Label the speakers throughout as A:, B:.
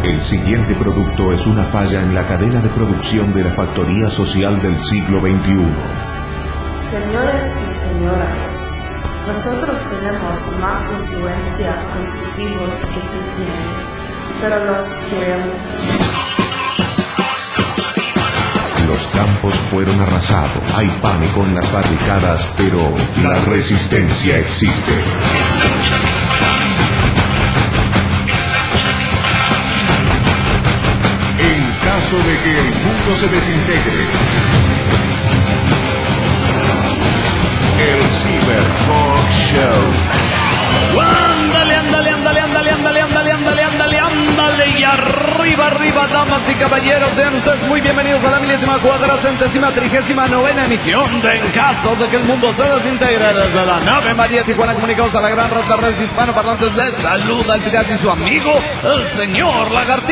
A: El siguiente producto es una falla en la cadena de producción de la factoría social del siglo XXI.
B: Señores y señoras, nosotros tenemos más influencia con sus hijos que tú tienes, pero los queremos.
A: Los campos fueron arrasados, hay pánico en las barricadas, pero la resistencia existe. En caso de que el mundo se desintegre, el Cyber Talk Show.
C: Ándale, ándale, ándale, ándale, ándale, ándale, ándale, ándale, ándale, y arriba, arriba, damas y caballeros, sean ustedes muy bienvenidos a la 1439ª emisión de En Caso de que el Mundo se Desintegre desde la nave María Tijuana, comunicados a la gran red de redes hispanoparlantes. Les saluda el pirata y su amigo, el señor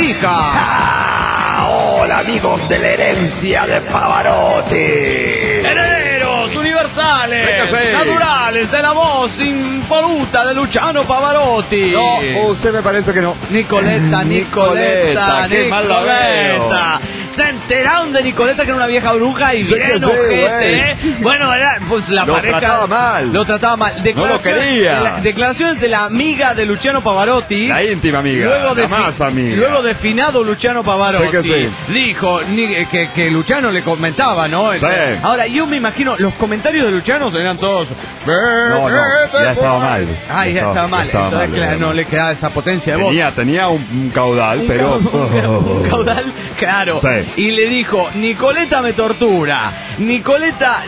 C: Lagartija.
D: Hola amigos de la herencia de Pavarotti.
C: Herederos universales,
D: Sí.
C: naturales de la voz impoluta de Luciano Pavarotti.
D: No, usted me parece que no.
C: Nicoletta,
D: qué mal la veo.
C: Nicoletta. Se enteraron de Nicoletta, que era una vieja bruja y
D: Sí
C: bien
D: que sí,
C: ojete,
D: güey.
C: Bueno, era pues la
D: Lo
C: pareja.
D: trataba mal.
C: Lo trataba mal.
D: No lo quería.
C: Declaraciones de la amiga de Luciano Pavarotti.
D: La íntima amiga.
C: Luego de,
D: la más amiga.
C: luego de finado Luciano Pavarotti.
D: Sí que sí.
C: Dijo que Luciano le comentaba, ¿no?
D: Sí.
C: Ahora, yo me imagino, los comentarios de Luciano eran todos.
D: No, ya estaba mal.
C: Ay, ya estaba mal.
D: Estaba
C: Entonces,
D: mal,
C: claro,
D: estaba
C: no le quedaba esa potencia de voz.
D: Tenía un caudal, pero...
C: Un caudal, claro.
D: Sí.
C: Y le dijo, Nicoletta me tortura, Nicoletta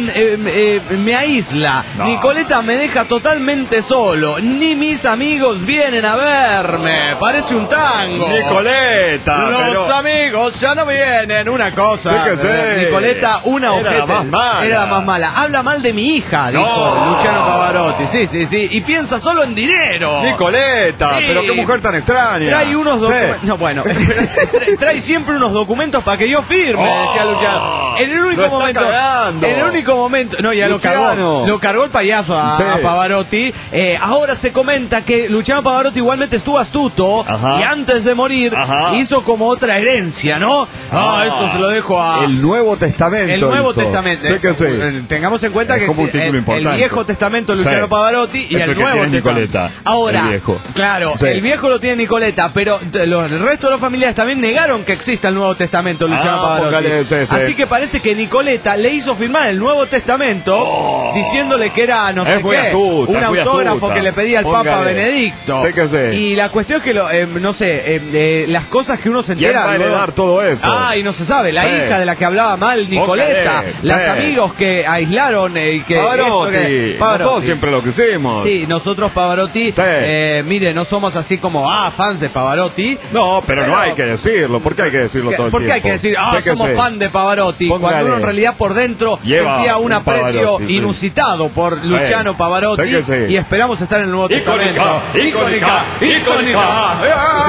C: me aísla,
D: No.
C: Nicoletta me deja totalmente solo, ni mis amigos vienen a verme, parece un tango.
D: Nicoletta,
C: Los
D: pero...
C: amigos ya no vienen, una cosa.
D: Sí que sí.
C: Nicoletta, una
D: Era
C: ojete.
D: la más mala.
C: Era la más mala. Habla mal de mi hija, dijo
D: No.
C: Luciano Pavarotti. Sí, sí, sí. Y piensa solo en dinero.
D: Nicoletta,
C: Sí.
D: pero qué mujer tan extraña.
C: Trae unos documentos.
D: Sí.
C: No, bueno. Trae siempre unos documentos para que yo firme, decía Luciano. En el único
D: lo está
C: momento.
D: cagando.
C: En el único momento. No, ya
D: Luciano.
C: lo cargó el payaso a
D: Sí.
C: Pavarotti. Ahora se comenta que Luciano Pavarotti igualmente estuvo astuto.
D: Ajá.
C: Y antes de morir
D: Ajá.
C: hizo como otra herencia, ¿no? Esto se lo dejo a.
D: El Nuevo Testamento.
C: El Nuevo
D: hizo.
C: Testamento.
D: Sí que sí.
C: Tengamos en cuenta
D: Es
C: que
D: como un
C: sí,
D: título
C: el
D: importante.
C: Viejo Testamento de Luciano
D: Sí.
C: Pavarotti y
D: Es
C: el
D: el que
C: Nuevo
D: tiene
C: Testamento.
D: Nicoletta,
C: Ahora,
D: el viejo.
C: claro,
D: Sí.
C: el viejo lo tiene Nicoletta, pero el resto de los familiares también negaron que exista el Nuevo Testamento de Luciano Pavarotti.
D: póngale, sí, sí.
C: Así que parece que Nicoletta le hizo firmar el Nuevo Testamento diciéndole que era no sé
D: Es muy
C: qué,
D: astuta,
C: un
D: es muy
C: autógrafo
D: astuta.
C: que le pedía el Papa
D: Póngale.
C: Benedicto.
D: Sí que sí.
C: Y la cuestión es que no sé, las cosas que uno se
D: ¿Quién
C: entera
D: va a
C: luego-
D: heredar todo eso?
C: Ah, y no se sabe, la
D: Sí.
C: hija de la que hablaba mal Nicoletta,
D: Póngale,
C: las
D: sí.
C: amigos que aislaron y que
D: Pavarotti. Nosotros siempre lo quisimos.
C: Sí, nosotros Pavarotti,
D: Sí.
C: mire, no somos así como fans de Pavarotti.
D: No, pero no
C: Pero-
D: hay que decirlo. ¿Por qué hay que decirlo todo el
C: ¿Por qué hay
D: tiempo?
C: que decir,
D: Sí que
C: somos
D: sí.
C: fan de Pavarotti?
D: Póngale.
C: Cuando uno en realidad por dentro
D: Lleva
C: sentía un
D: un
C: aprecio
D: Pavarotti, sí.
C: inusitado por Luciano Pavarotti.
D: Sí que sí.
C: Y esperamos estar en el Nuevo
D: Icónica,
C: Testamento.
D: icónica.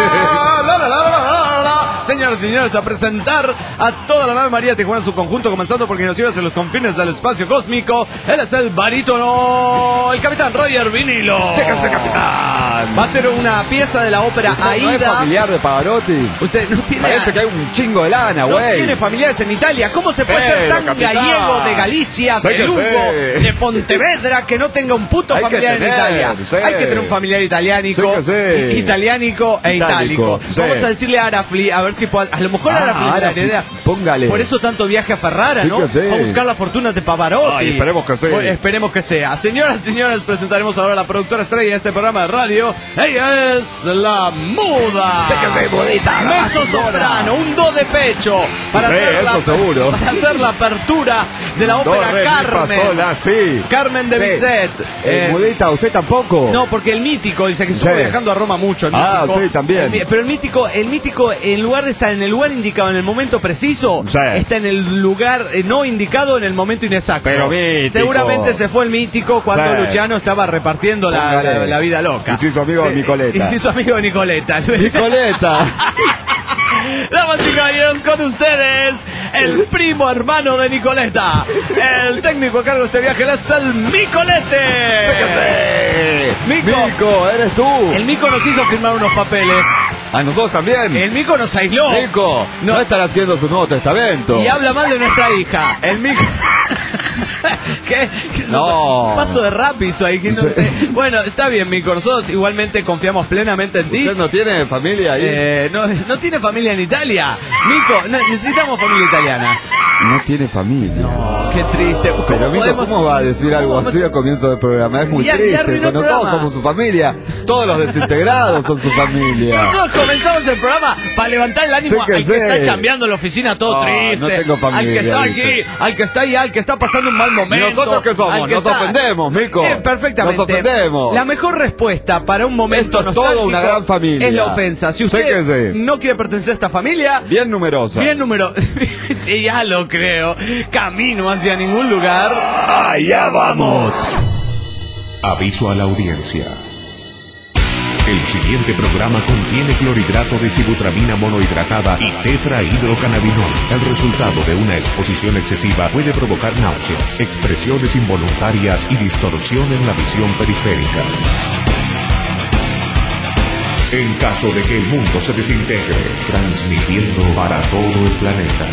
C: Señoras y señores, a presentar a toda la nave María Tijuana en su conjunto, comenzando porque nos lleva hacia los confines del espacio cósmico. Él es el barítono, el capitán Roger Vinilo.
D: Séquense, capitán.
C: Va a ser una pieza de la ópera
D: ¿No es
C: Aida.
D: familiar de Pavarotti?
C: Usted no tiene.
D: Parece que hay un chingo de lana,
C: No
D: güey.
C: tiene familiares en Italia. ¿Cómo se puede ser
D: Pero,
C: tan
D: capitán.
C: gallego de Galicia,
D: Sí
C: de
D: que
C: Lugo,
D: sí.
C: de Pontevedra, que no tenga un puto
D: Hay que
C: familiar en
D: tener,
C: Italia?
D: sí.
C: Hay que tener un familiar italiánico,
D: Sí que sí.
C: italiánico e itálico.
D: Sí.
C: Vamos a decirle a Arafli, a ver si puede. A lo mejor Arafli le da
D: Arafli,
C: idea.
D: póngale.
C: Por eso tanto viaje a Ferrara,
D: Sí
C: ¿no?
D: que sí.
C: A buscar la fortuna de Pavarotti.
D: Ay, esperemos que sí.
C: Bueno, esperemos que sea. Señoras y señores, presentaremos ahora a la productora estrella de este programa de radio. Ella es la Muda.
D: Sí que sí, Mudita, la
C: Mezzo
D: más
C: soprano, un do de pecho. Para
D: Sí,
C: hacer
D: eso seguro.
C: Para hacer la apertura de la
D: Do,
C: ópera
D: re, mi, fa,
C: Carmen.
D: sol, la, sí.
C: Carmen de
D: Sí.
C: Bizet.
D: Mudita, ¿usted tampoco?
C: No, porque el mítico dice que estuvo
D: Sí.
C: viajando a Roma mucho. El
D: Ah,
C: mítico.
D: sí, también.
C: Pero el mítico, en lugar de estar en el lugar indicado en el momento preciso,
D: Sí.
C: está en el lugar no indicado en el momento inexacto.
D: Pero mítico.
C: Seguramente se fue el mítico cuando
D: Sí.
C: Luciano estaba repartiendo
D: Póngale.
C: la vida loca.
D: Y se hizo amigo de Nicoletta.
C: Y se hizo amigo de Nicoletta.
D: Nicoletta.
C: Damas y caballeros, con ustedes, el primo hermano de Nicoletta. El técnico a cargo de este viaje él es el Micolete.
D: Séquense.
C: Mico.
D: Mico, eres tú.
C: El Mico nos hizo firmar unos papeles.
E: A nosotros también.
C: El Mico nos aisló.
E: Mico, no estará haciendo su Nuevo Testamento.
C: Y habla mal de nuestra hija. El Mico... ¿Qué?
E: No.
C: Paso de rap hizo ahí, que no sé. Bueno, está bien, Mico. Nosotros igualmente confiamos plenamente en ti.
E: ¿Usted no tiene familia ahí?
C: No tiene familia en Italia. Mico, necesitamos familia italiana.
E: No tiene familia.
C: No, qué triste.
E: Pero Mico, ¿cómo va a decir algo así al comienzo del programa? Es muy triste.
C: Arruinó el
E: Nosotros
C: programa.
E: somos su familia. Todos los desintegrados son su familia.
C: Nosotros comenzamos el programa para levantar el ánimo al que está chambeando en la oficina todo triste.
E: No tengo familia,
C: al que está
E: dice.
C: aquí, al que está allá, al que está pasando un mal momento.
E: ¿Nosotros qué somos? Nos ofendemos, Mico.
C: Perfectamente.
E: Nos ofendemos.
C: La mejor respuesta para un momento
E: Esto es toda una gran familia.
C: es la ofensa. Si
E: Sé que
C: usted
E: sí.
C: no quiere pertenecer a esta familia,
E: Bien numerosa.
C: sí, ya lo creo. Camino hacia ningún lugar.
A: Allá vamos. Aviso a la audiencia. El siguiente programa contiene clorhidrato de sibutramina monohidratada y tetrahidrocannabinol. El resultado de una exposición excesiva puede provocar náuseas, expresiones involuntarias y distorsión en la visión periférica. En caso de que el mundo se desintegre, transmitiendo para todo el planeta.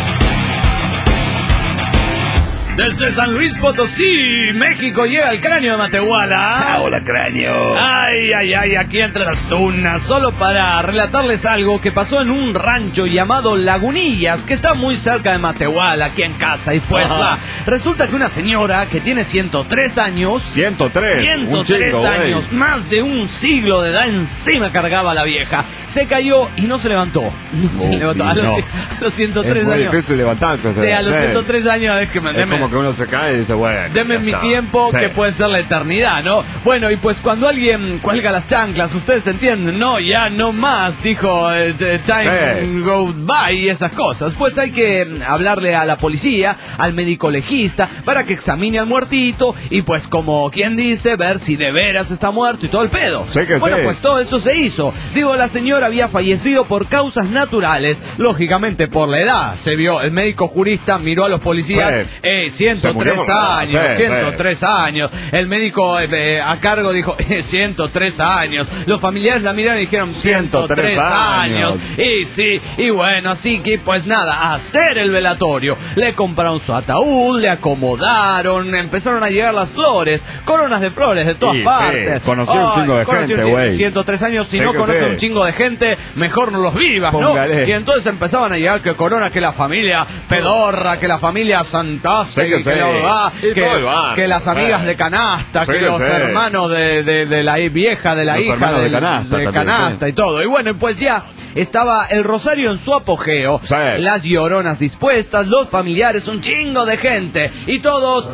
C: Desde San Luis Potosí, México, llega el Cráneo de Matehuala.
D: Hola, Cráneo.
C: Ay, aquí entre las tunas, solo para relatarles algo que pasó en un rancho llamado Lagunillas, que está muy cerca de Matehuala, aquí en casa. Y pues resulta que una señora que tiene 103 años...
E: 103, un
C: 103
E: chingo,
C: años,
E: güey.
C: más de un siglo de edad encima cargaba la vieja. Se cayó y no se levantó. No se levantó. A los 103
E: es muy
C: años.
E: difícil levantarse.
C: Sí, a los 103 años es que me...
E: Es como que uno se cae y dice, bueno.
C: Deme mi tiempo, que puede ser la eternidad, ¿no? Bueno, y pues cuando alguien cuelga las chanclas, ustedes entienden, no, ya no más, dijo time go by y esas cosas. Pues hay que hablarle a la policía, al médico legista, para que examine al muertito y pues como quien dice, ver si de veras está muerto y todo el pedo. Bueno, pues todo eso se hizo. Digo, la señora había fallecido por causas naturales, lógicamente por la edad. Se vio, el médico jurista miró a los policías, 103 años, 103 años. El médico a cargo dijo, 103 años. Los familiares la miraron y dijeron, 103 años. Y sí, y bueno, así que pues nada, a hacer el velatorio. Le compraron su ataúd, le acomodaron, empezaron a llegar las flores, coronas de flores de todas partes.
E: Conocí un chingo de gente, güey.
C: 103 años, si no conoce un chingo de gente, mejor no los vivas, ¿no? Y entonces empezaban a llegar que corona, que la familia pedorra, que la familia Santase, que las amigas de canasta, que los hermanos de la vieja, de la hija de canasta y todo. Y bueno, pues ya estaba el rosario en su apogeo, las lloronas dispuestas, los familiares, un chingo de gente y todos...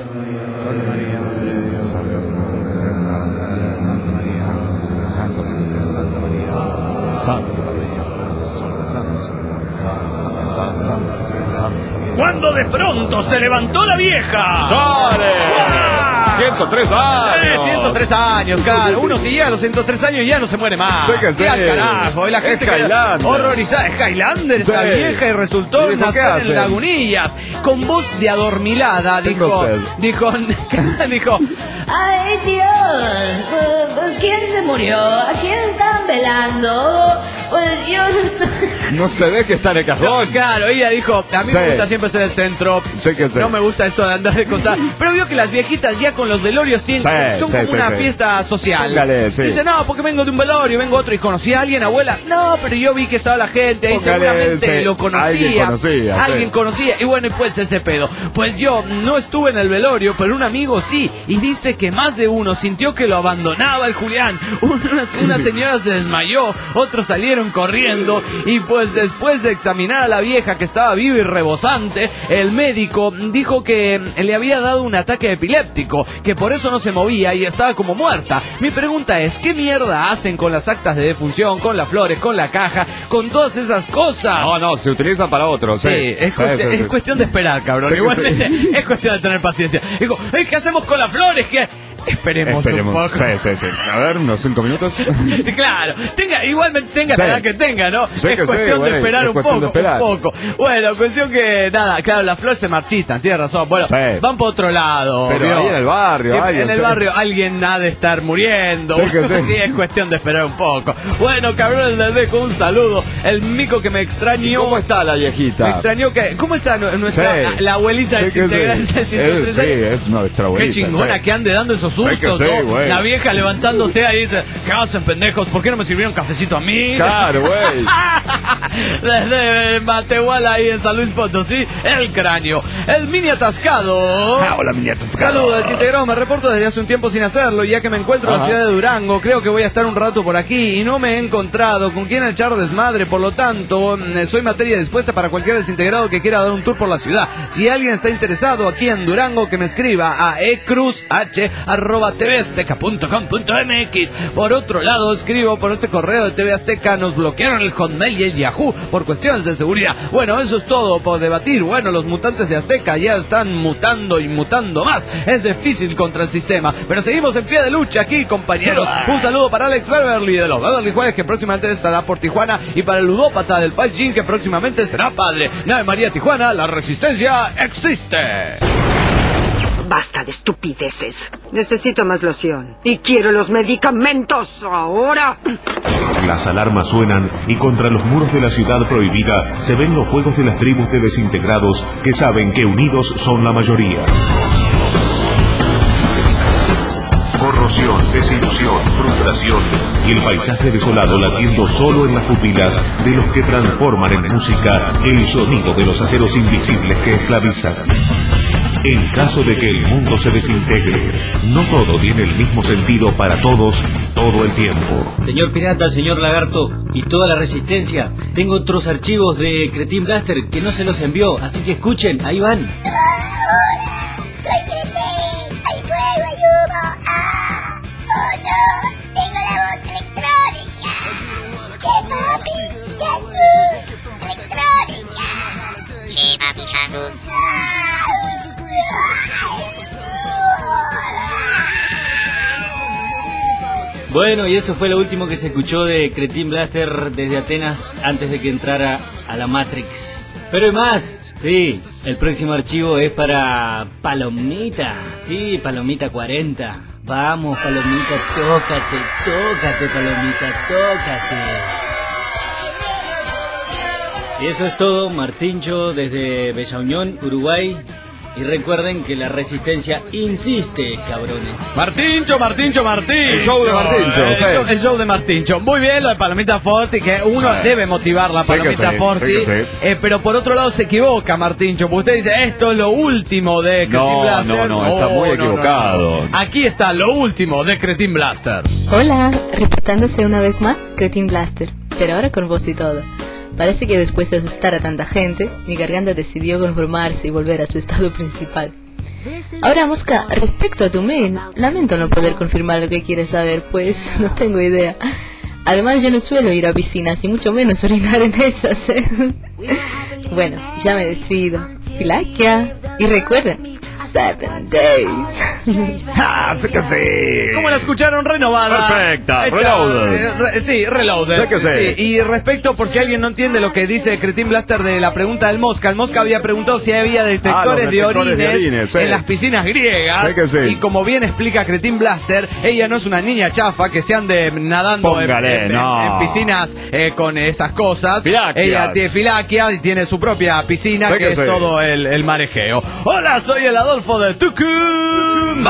C: Cuando de pronto se levantó la vieja.
E: ¡Sale! 103 años.
C: 103 años, claro. Uno si llega a los 103 años ya no se muere más.
E: Sí,
C: al carajo. Y la gente
E: Highlander.
C: Horrorizada. Es Highlander esa vieja y resultó nacer en Lagunillas. Con voz de adormilada dijo...
F: Ay, Dios, pues ¿quién se murió? ¿A quién están velando? Pues yo
E: no se ve que está en el cajón.
C: Claro, ella dijo, a mí me gusta siempre ser el centro. No me gusta esto de andar de contar. Pero vio que las viejitas ya con los velorios son como una fiesta social. Dice, no, porque vengo de un velorio, vengo otro. Y conocí a alguien, abuela. No, pero yo vi que estaba la gente ahí, seguramente lo conocía. Alguien conocía. Y bueno, y pues ese pedo. Pues yo no estuve en el velorio, pero un amigo sí. Y dice que más de uno sintió que lo abandonaba el Julián. Una señora se desmayó, otros salieron corriendo y pues después de examinar a la vieja que estaba viva y rebosante, el médico dijo que le había dado un ataque epiléptico, que por eso no se movía y estaba como muerta. Mi pregunta es, ¿qué mierda hacen con las actas de defunción, con las flores, con la caja, con todas esas cosas?
E: No, se utilizan para otros.
C: Es cuestión de esperar, cabrón. Igualmente es cuestión de tener paciencia. Digo, ¿qué hacemos con las flores? Esperemos un poco.
E: Sí. A ver, unos 5 minutos.
C: Claro, igualmente tenga la edad que tenga, ¿no?
E: Sí,
C: es cuestión de esperar un poco. Bueno, cuestión que, nada, claro, las flores se marchitan, tiene razón. Bueno, van por otro lado.
E: Pero ahí en el barrio.
C: Sí, en el barrio alguien ha de estar muriendo. Sí, es cuestión de esperar un poco. Bueno, cabrón, le dejo un saludo. El mico que me extrañó.
E: ¿Y cómo está la viejita?
C: Me extrañó que... ¿Cómo está nuestra la abuelita desintegrada?
E: Sí, es nuestra abuelita.
C: Qué chingona que ande dando esos sustos, ¿no? Bueno. La vieja levantándose ahí dice, ¿qué hacen, pendejos? ¿Por qué no me sirvieron cafecito a mí?
E: Claro, güey.
C: Desde Matehuala ahí en San Luis Potosí, el cráneo. El mini atascado.
E: Hola, mini atascado.
C: Saludos, desintegrado. Me reporto desde hace un tiempo sin hacerlo, ya que me encuentro en la ciudad de Durango. Creo que voy a estar un rato por aquí y no me he encontrado con quién echar desmadre. Por lo tanto, soy materia dispuesta para cualquier desintegrado que quiera dar un tour por la ciudad. Si alguien está interesado aquí en Durango, que me escriba a ecruzh@tvazteca.com.mx. Por otro lado, escribo por este correo de TV Azteca. Nos bloquearon el Hotmail y el Yahoo por cuestiones de seguridad. Bueno, eso es todo por debatir. Bueno, los mutantes de Azteca ya están mutando y mutando más. Es difícil contra el sistema, pero seguimos en pie de lucha aquí, compañeros. Un saludo para Alex Beverly de los Beverly Juárez, que próximamente estará por Tijuana, y para el ludópata del Pal-Jin, que próximamente será padre. Nave María Tijuana, la resistencia existe.
G: Basta de estupideces. Necesito más loción. Y quiero los medicamentos ahora.
A: Las alarmas suenan y contra los muros de la ciudad prohibida se ven los fuegos de las tribus de desintegrados que saben que unidos son la mayoría. Corrosión, desilusión, frustración y el paisaje desolado latiendo solo en las pupilas de los que transforman en música el sonido de los aceros invisibles que esclavizan. En caso de que el mundo se desintegre, no todo tiene el mismo sentido para todos, todo el tiempo.
H: Señor Pirata, señor Lagarto y toda la resistencia, tengo otros archivos de Cretin Blaster que no se los envió, así que escuchen, ahí van.
I: ¡Hola! ¡Soy Cretin! ¡Hay fuego, hay humo! ¡Ah! ¡Oh no! ¡Tengo la voz electrónica! ¡Che papi! ¡Chazú! ¡Electrónica! ¡Che papi, chazú!
H: Bueno, y eso fue lo último que se escuchó de Cretin Blaster desde Atenas antes de que entrara a la Matrix. Pero hay más, sí, el próximo archivo es para Palomita, sí, Palomita 40. Vamos, Palomita, tócate, Palomita, tócate. Y eso es todo, Martincho desde Bella Unión, Uruguay. Y recuerden que la resistencia insiste, cabrones.
C: Martincho.
E: El show de Martincho.
C: El show de Martincho. Muy bien lo de Palomita Forti, que uno debe motivar la Palomita Forti. Pero por otro lado se equivoca Martincho, porque usted dice, esto es lo último de Cretin Blaster.
E: No, está muy equivocado.
C: No. Aquí está lo último de Cretin Blaster.
J: Hola, reportándose una vez más Cretin Blaster, pero ahora con voz y todo. Parece que después de asustar a tanta gente, mi garganta decidió conformarse y volver a su estado principal. Ahora, Mosca, respecto a tu mail, lamento no poder confirmar lo que quieres saber, pues no tengo idea. Además, yo no suelo ir a piscinas y mucho menos orinar en esas, ¿eh? Bueno, ya me despido. Filaquia. Y recuerden, 7 days.
E: ¡Sé que sí!
C: ¿Cómo la escucharon? Renovada.
E: Perfecta. Reloaded.
C: Sí, reloaded.
E: Sé que sí.
C: Y respecto, por si alguien no entiende lo que dice Cretin Blaster de la pregunta del Mosca, el Mosca había preguntado si había detectores de orines en las piscinas griegas.
E: Sé que sí.
C: Y como bien explica Cretin Blaster, ella no es una niña chafa que se ande nadando en piscinas con esas cosas.
E: Filaquias.
C: Ella tiene filaquias y tiene su propia piscina, que es todo el marejeo. Hola, soy el Adolfo de Tucumán.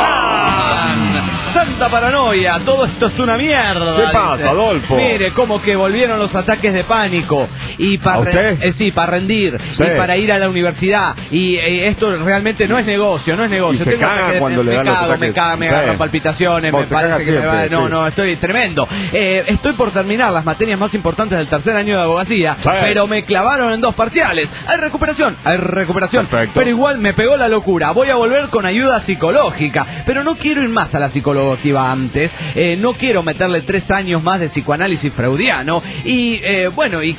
C: Santa paranoia, todo esto es una mierda.
E: ¿Qué pasa, Adolfo?
C: Mire, como que volvieron los ataques de pánico. Y para para rendir.
E: Sí.
C: Y para ir a la universidad. Y esto realmente no es negocio, no es negocio.
E: Y se caga cuando le dan los ataques.
C: Me agarran palpitaciones, me parece que
E: siempre,
C: me va. No, estoy tremendo. Estoy por terminar las materias más importantes del tercer año de abogacía, pero me clavaron en 2 parciales. Hay recuperación.
E: Perfecto.
C: Pero igual me pegó la locura. Voy a volver con ayuda psicológica, pero no quiero ir más a la psicóloga que iba antes. No quiero meterle 3 años más de psicoanálisis freudiano y bueno, y que al final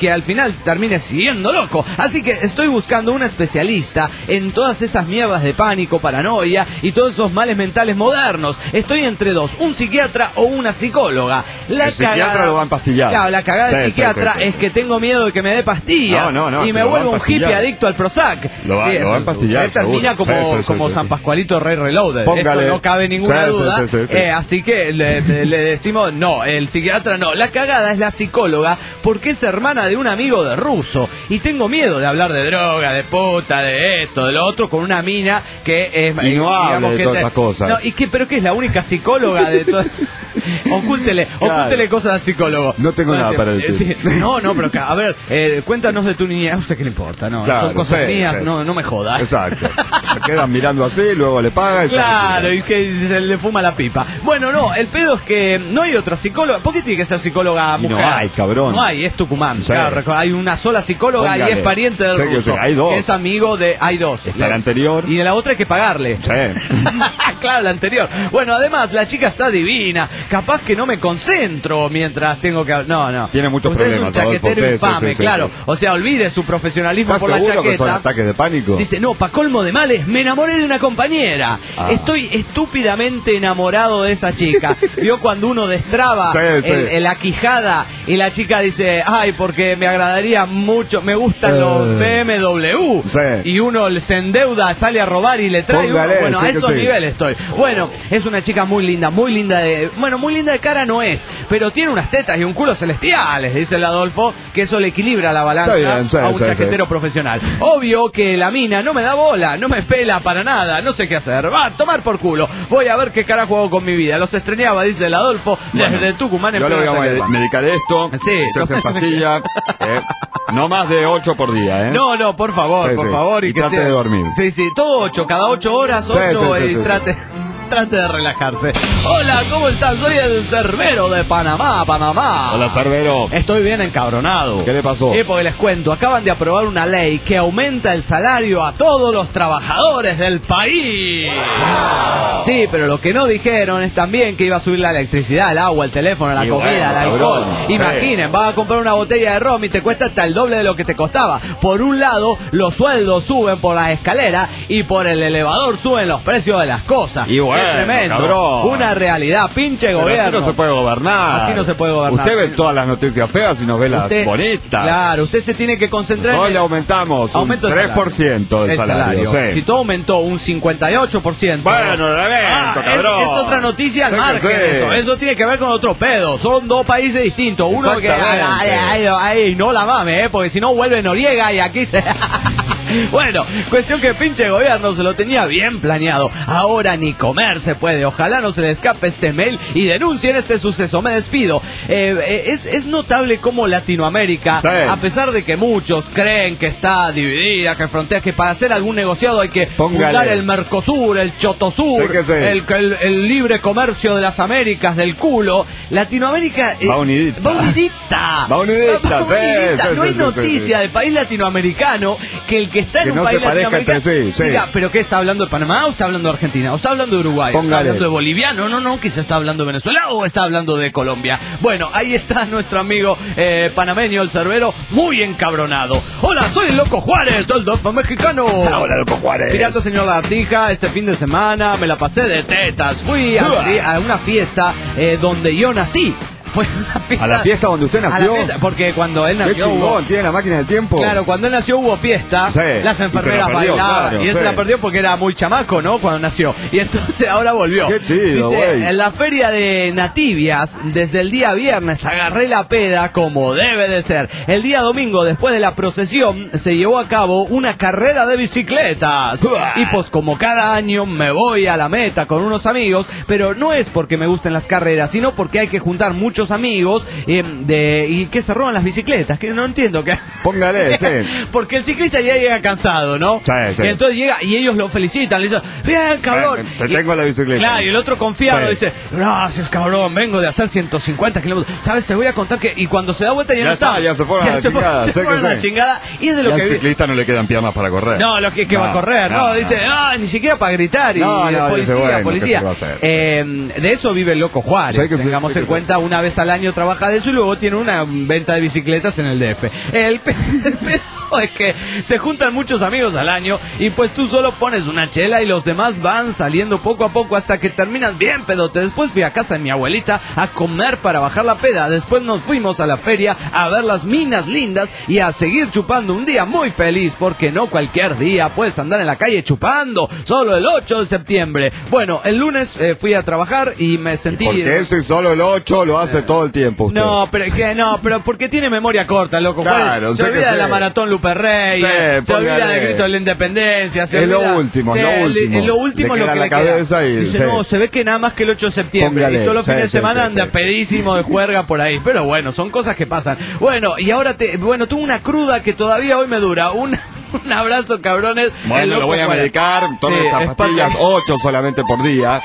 C: final termine siendo loco. Así que estoy buscando un especialista en todas estas mierdas de pánico, paranoia y todos esos males mentales modernos. Estoy entre dos, un psiquiatra o una psicóloga.
E: El psiquiatra lo va a empastillar.
C: Claro, la cagada del psiquiatra es que tengo miedo de que me dé pastillas y me vuelvo un hippie adicto al Prozac.
E: Lo va a empastillar.
C: Termina como San Pascualito Rey Reloaded.
E: Póngale.
C: Esto no cabe ninguna duda. Así que le decimos, no, el psiquiatra no. La cagada es la psicóloga porque es hermana de un amigo de Russo. Y tengo miedo de hablar de droga, de puta, de esto, de lo otro, con una mina que es...
E: Y no habla de todas esas cosas.
C: No, pero que es la única psicóloga de todo... Ocúltele cosas al psicólogo.
E: No tengo nada para decir.
C: Sí. No, pero a ver, cuéntanos de tu niñez. ¿A usted qué le importa? No,
E: claro,
C: son cosas mías, no me jodas.
E: Exacto. Se quedan mirando así, luego le paga y
C: claro, y que se le fuma la pipa. Bueno, no, el pedo es que no hay otra psicóloga. ¿Por qué tiene que ser psicóloga mujer?
E: No hay, cabrón.
C: No hay, es Tucumán. Claro, hay una sola psicóloga. Póngale. Y es pariente del Russo.
E: Hay dos.
C: Es amigo de... Hay dos.
E: Está la anterior.
C: Y de la otra hay que pagarle.
E: Sí.
C: Claro, la anterior. Bueno, además, la chica está divina. Capaz que no me concentro mientras tengo que... No.
E: Tiene muchos problemas.
C: Es un chaquetero infame, claro. Sí. O sea, olvide su profesionalismo por la chaqueta.
E: Que son ataques de pánico?
C: Dice, no, pa' colmo de males, me enamoré de una compañera. Estoy estúpidamente enamorado de esa chica. Vio cuando uno destraba la quijada y la chica dice, ay, porque me agradaría mucho, me gustan los BMW. Y uno se endeuda, sale a robar y le trae uno. Bueno, a esos niveles estoy. Bueno, es una chica muy linda de... Bueno, muy linda de cara no es, pero tiene unas tetas y un culo celestiales, dice el Adolfo, que eso le equilibra la balanza a un chaquetero profesional. Obvio que la mina no me da bola, no me pela para nada, no sé qué hacer, va a tomar por culo, voy a ver qué carajo hago con mi vida. Los estreñaba, dice el Adolfo, desde Tucumán.
E: Yo le voy a medicar esto, usted en pastilla, no más de 8 por día,
C: No, por favor,
E: y que trate de dormir.
C: Sí, todo 8, cada 8 horas, 8 y trate de relajarse. Hola, ¿cómo estás? Soy el Cerbero de Panamá.
E: Hola, Cerbero.
C: Estoy bien encabronado.
E: ¿Qué le pasó?
C: Porque les cuento, acaban de aprobar una ley que aumenta el salario a todos los trabajadores del país. Sí, pero lo que no dijeron es también que iba a subir la electricidad, el agua, el teléfono, la comida, el alcohol. Imaginen, vas a comprar una botella de rom y te cuesta hasta el doble de lo que te costaba. Por un lado, los sueldos suben por las escaleras y por el elevador suben los precios de las cosas.
E: Y bueno,
C: tremendo.
E: Cabrón.
C: Una realidad, pinche gobierno.
E: Así no se puede gobernar.
C: Así no se puede gobernar.
E: Usted ve todas las noticias feas y no ve las bonitas.
C: Claro, usted se tiene que concentrar
E: en... Hoy le aumentamos un 3% del salario.
C: Si todo aumentó un 58%.
E: Bueno, lo evento, cabrón.
C: Es otra noticia al margen de eso tiene que ver con otro pedo. Son dos países distintos. Uno que... Ay, no la mame, porque si no vuelve Noriega y aquí se... Bueno, cuestión que pinche gobierno se lo tenía bien planeado. Ahora ni comer se puede. Ojalá no se le escape este mail y denuncien este suceso. Me despido. Es notable cómo Latinoamérica, a pesar de que muchos creen que está dividida, que fronteras, que para hacer algún negociado hay que fundar el Mercosur, el Chotosur, el libre comercio de las Américas, del culo. Latinoamérica
E: va unidita.
C: No hay noticia del país latinoamericano que el que está en un país latinoamericano diga, pero ¿qué está hablando de Panamá o está hablando de Argentina o está hablando de Uruguay o está hablando de Bolivia? No, que se está hablando de Venezuela o está hablando de Colombia. Bueno, ahí está nuestro amigo panameño, el Cerbero, muy encabronado. Hola, soy el Loco Juárez, del Dolfo mexicano.
E: Hola, Loco Juárez.
C: Pirata señor Lagartija, este fin de semana me la pasé de tetas. Fui a una fiesta donde yo nací. Fue una fiesta.
E: ¿A la fiesta donde usted nació?
C: Porque cuando él nació...
E: ¡Qué chingón! ¿Tiene la máquina del tiempo?
C: Claro, cuando él nació hubo fiesta, las enfermeras bailaban, y él se la perdió porque era muy chamaco, ¿no? Cuando nació. Y entonces ahora volvió.
E: ¡Qué chido,
C: dice, en la feria de Nativias, desde el día viernes agarré la peda como debe de ser. El día domingo, después de la procesión, se llevó a cabo una carrera de bicicletas. Y pues como cada año me voy a la meta con unos amigos, pero no es porque me gusten las carreras, sino porque hay que juntar muchos amigos y que se roban las bicicletas, que no entiendo que...
E: Póngale,
C: porque el ciclista ya llega cansado, ¿no? Y entonces llega y ellos lo felicitan, le dicen, bien, cabrón.
E: Te tengo la bicicleta.
C: Claro, y el otro confiado dice, gracias, cabrón, vengo de hacer 150 kilómetros. ¿Sabes? Te voy a contar que... Y cuando se da vuelta ya no está.
E: Ya se fueron a la
C: chingada. Y es de lo que...
E: al ciclista no le quedan piernas para correr.
C: No, lo que va a correr, dice, ni siquiera para gritar. Y policía. De eso vive el Loco Juárez. Tengamos en cuenta, una vez vez al año trabaja de eso y luego tiene una venta de bicicletas en el DF. El es que se juntan muchos amigos al año y pues tú solo pones una chela y los demás van saliendo poco a poco hasta que terminas bien pedote. Después fui a casa de mi abuelita a comer para bajar la peda. Después nos fuimos a la feria a ver las minas lindas y a seguir chupando. Un día muy feliz porque no cualquier día puedes andar en la calle chupando, solo el 8 de septiembre. Bueno, el lunes fui a trabajar y me sentí...
E: Porque ese solo el 8 lo hace todo el tiempo usted.
C: No, pero porque tiene memoria corta, loco.
E: Claro,
C: se olvida de la maratón Lupe Reyes, se olvida del grito de la independencia.
E: Es lo último,
C: es lo último lo que le queda. Dice, no, se ve que nada más que el 8 de septiembre.
E: Póngale,
C: y todos los fines de semana anda pedísimo de juerga por ahí. Pero bueno, son cosas que pasan. Bueno, y ahora tuve una cruda que todavía hoy me dura. Un abrazo, cabrones.
E: Bueno, lo voy a medicar. Todas estas pastillas, 8 solamente por día.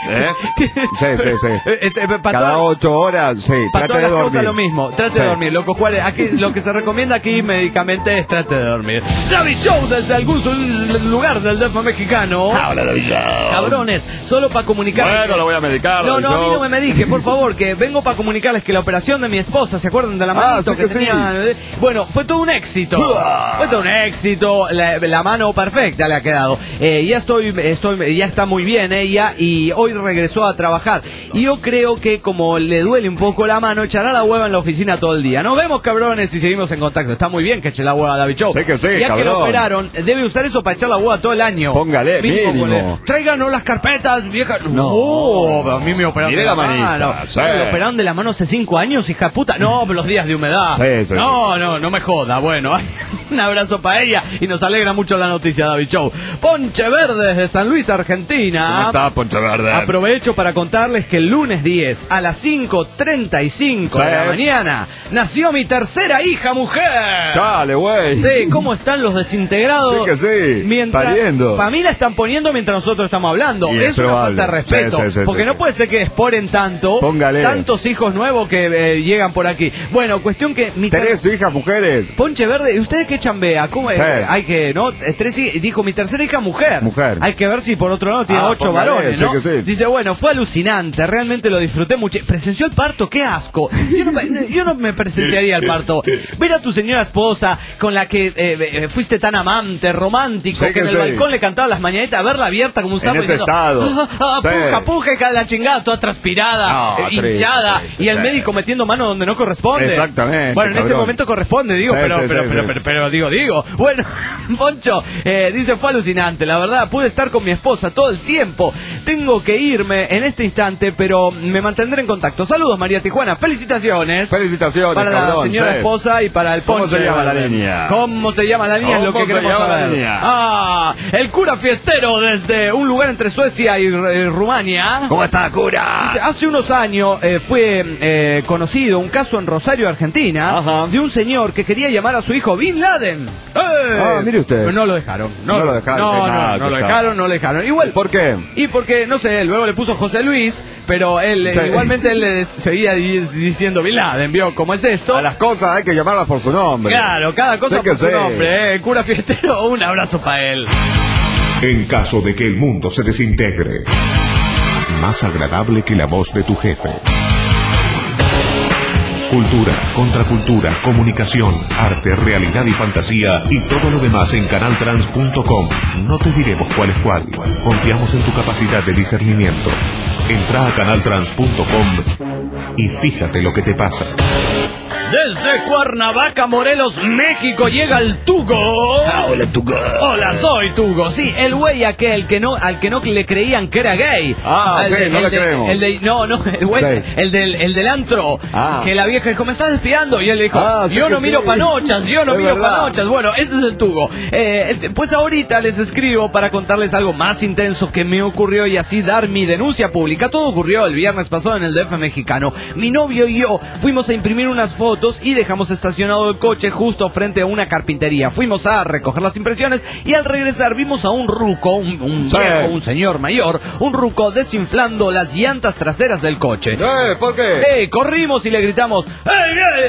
E: Sí. Cada 8 horas, sí.
C: Para
E: trate
C: todas
E: de
C: las
E: dormir.
C: cosas lo mismo. Trate de dormir. Loco Juárez, aquí, lo que se recomienda aquí médicamente es trate de dormir. David Show desde algún lugar del DF mexicano.
E: Hola, David Show.
C: Cabrones, solo para comunicar.
E: Bueno, lo voy a medicar.
C: No, a mí no me medique, por favor, que vengo para comunicarles que la operación de mi esposa, ¿se acuerdan de la manito
E: sí
C: que tenía? Sí. Bueno, fue todo un éxito. Fue todo un éxito. La mano perfecta le ha quedado. Ya está muy bien ella y hoy regresó a trabajar. Y yo creo que como le duele un poco la mano, echará la hueva en la oficina todo el día. Nos vemos, cabrones, y seguimos en contacto. Está muy bien que eche la hueva a David Show.
E: Sí que sí,
C: ya
E: cabrón.
C: que lo operaron, debe usar eso para echar la hueva todo el año.
E: Póngale, mínimo.
C: Tráiganos las carpetas, vieja. No, a mí me operaron de la mano.
E: Sí.
C: Me operaron de la mano hace 5 años, hija puta. No, pero los días de humedad.
E: Sí.
C: No me joda. Bueno, un abrazo para ella y nos alegra mucho la noticia, David Show. Ponche Verde desde San Luis, Argentina.
E: ¿Cómo está, Ponche Verde?
C: Aprovecho para contarles que el lunes 10 a las 5:35 de la mañana nació mi tercera hija mujer.
E: Chale, güey.
C: Sí, ¿cómo están los desintegrados?
E: Sí que sí, pariendo.
C: Para mí la están poniendo mientras nosotros estamos hablando.
E: Y
C: es una falta de respeto. Porque no puede ser que exporen tanto.
E: Póngale.
C: Tantos hijos nuevos que llegan por aquí. Bueno, cuestión que...
E: 3 hijas mujeres.
C: Ponche Verde, ¿ustedes qué chambea? ¿Cómo es? Hay que, ¿no? 3 dijo, mi tercera hija mujer. Hay que ver si por otro lado tiene 8 varones, ¿no?
E: Sí.
C: Dice, bueno, fue alucinante, realmente lo disfruté mucho. Presenció el parto, qué asco. Yo no me presenciaría el parto. Ver a tu señora esposa con la que fuiste tan amante, romántico, que en el balcón le cantaba las mañanitas, a verla abierta como un sapo diciendo, puja, cae la chingada, toda transpirada, hinchada, y el médico metiendo mano donde no corresponde.
E: Exactamente.
C: Bueno, en ese momento corresponde, digo, pero digo. Bueno, Poncho, dice, fue alucinante, la verdad, pude estar con mi esposa todo el tiempo. Tengo que irme en este instante, pero me mantendré en contacto. Saludos, María Tijuana, felicitaciones.
E: Felicitaciones,
C: para la señora esposa y para el Poncho.
E: ¿Cómo se llama la niña?
C: ¿Cómo se llama la niña? Es lo que queremos saber. El cura fiestero desde un lugar entre Suecia y Rumania.
E: ¿Cómo está, cura?
C: Hace unos años fue conocido un caso en Rosario, Argentina, de un señor que quería llamar a su hijo Bin Laden.
E: Mire usted.
C: Pero no lo dejaron. No lo dejaron. Igual.
E: ¿Por qué?
C: Y porque, no sé, luego le puso José Luis, pero él igualmente él le seguía diciendo Bin Laden, ¿vio cómo es esto?
E: A las cosas hay que llamarlas por su nombre.
C: Claro, cada cosa por su nombre. Cura fiestero, un abrazo para él.
A: En caso de que el mundo se desintegre, más agradable que la voz de tu jefe. Cultura, contracultura, comunicación, arte, realidad y fantasía y todo lo demás en canaltrans.com. No te diremos cuál es cuál. Confiamos en tu capacidad de discernimiento. Entra a canaltrans.com y fíjate lo que te pasa.
C: Desde Cuernavaca, Morelos, México, llega el Tugo.
D: Hola, Tugo.
C: Hola, soy Tugo. Sí, el güey aquel al que no le creían que era gay.
E: No le creemos.
C: El güey, el del antro. Que la vieja dijo, me estás espiando. Y él le dijo, yo no miro panochas. Bueno, ese es el Tugo. Pues ahorita les escribo para contarles algo más intenso que me ocurrió y así dar mi denuncia pública. Todo ocurrió el viernes pasado en el DF mexicano. Mi novio y yo fuimos a imprimir unas fotos y dejamos estacionado el coche justo frente a una carpintería. Fuimos a recoger las impresiones y al regresar vimos a un ruco, un viejo, un señor mayor, un ruco desinflando las llantas traseras del coche.
E: ¿Por qué?
C: Corrimos y le gritamos, ¡Ey!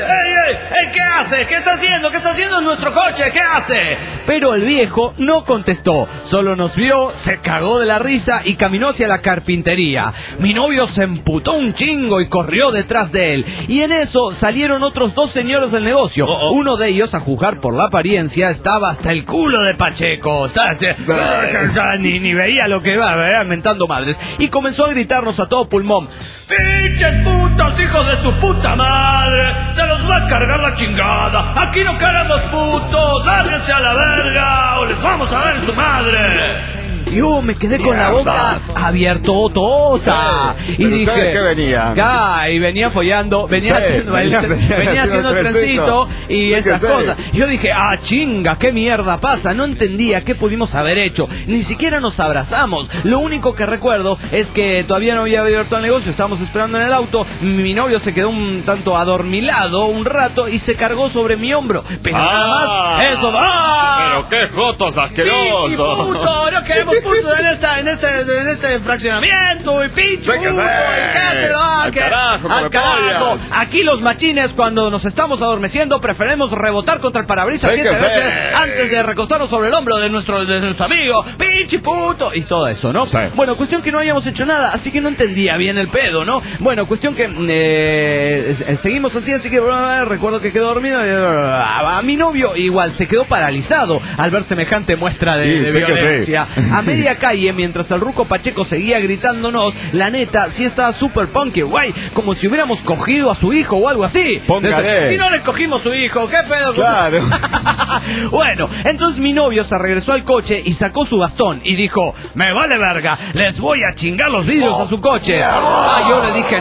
C: ¡Ey! ¿Qué hace? ¿Qué está haciendo? ¿Qué está haciendo en nuestro coche? ¿Qué hace? Pero el viejo no contestó, solo nos vio, se cagó de la risa y caminó hacia la carpintería. Mi novio se emputó un chingo y corrió detrás de él. Y en eso salieron otros 2 señores del negocio. Uno de ellos, a juzgar por la apariencia, estaba hasta el culo de Pacheco. Ni veía lo que iba, mentando madres. Y comenzó a gritarnos a todo pulmón: ¡pinches putos, hijos de su puta madre! ¡Se los va a cargar la chingada! ¡Aquí no cargan los putos! ¡Lárguense a la verga! ¡O les vamos a dar en su madre! Yo me quedé con la boca abiertota. Y dije,
E: ¿qué venía?
C: Y venía follando, venía haciendo el trencito y esas cosas. Yo dije, chinga, qué mierda pasa. No entendía qué pudimos haber hecho. Ni siquiera nos abrazamos. Lo único que recuerdo es que todavía no había abierto el negocio. Estábamos esperando en el auto. Mi novio se quedó un tanto adormilado un rato y se cargó sobre mi hombro. Pero nada más, eso va.
E: Pero qué jotos asquerosos.
C: Puto, no queremos putos en este fraccionamiento y pinche puto, al carajo. Aquí los machines, cuando nos estamos adormeciendo, preferimos rebotar contra el parabrisas 7 veces antes de recostarnos sobre el hombro de nuestro amigo, pinche puto, y todo eso, ¿no? Sí. Bueno, cuestión que no habíamos hecho nada, así que no entendía bien el pedo, ¿no? Bueno, cuestión que seguimos así que recuerdo que quedó dormido. A mi novio igual se quedó paralizado al ver semejante muestra de violencia. A media calle, mientras el ruco Pacheco seguía gritándonos, la neta, sí estaba súper punky, güey, como si hubiéramos cogido a su hijo o algo así.
E: Póngale.
C: Si no le cogimos su hijo, ¿qué pedo?
E: Claro.
C: Bueno, entonces mi novio se regresó al coche y sacó su bastón y dijo: me vale verga, les voy a chingar los vidrios a su coche. Yo le dije,